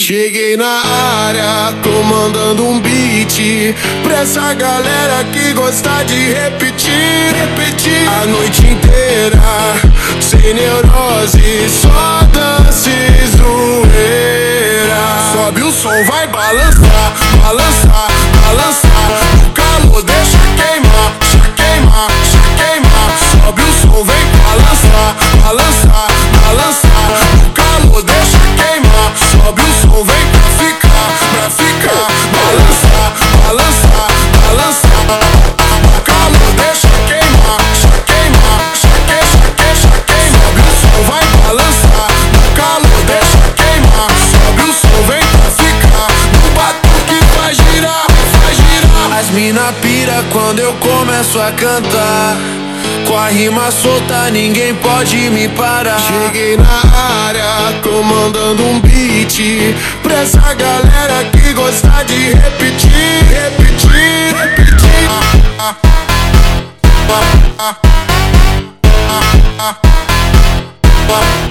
Cheguei na área, comandando um beat pra essa galera que gosta de repetir, repetir a noite inteira, sem neurose, só dança e zoeira. Sobe o som, vai balançar, balançar, balançar. O calor deixa queimar, queimar, queimar. Sobe o som, vem balançar, balançar, balançar. O calor deixa queimar. Sobe o som, vem pra ficar. Balançar, balançar, balançar. O calor deixa queimar, queimar, queimar. Sobe o som, vai balançar. O calor deixa queimar. Sobe o som, vem pra ficar. No batuque vai girar, vai girar. As mina pira quando eu começo a cantar. Com a rima solta, ninguém pode me parar. Cheguei na área, comandando um beat pra essa galera que gosta de repetir, repetir, repetir.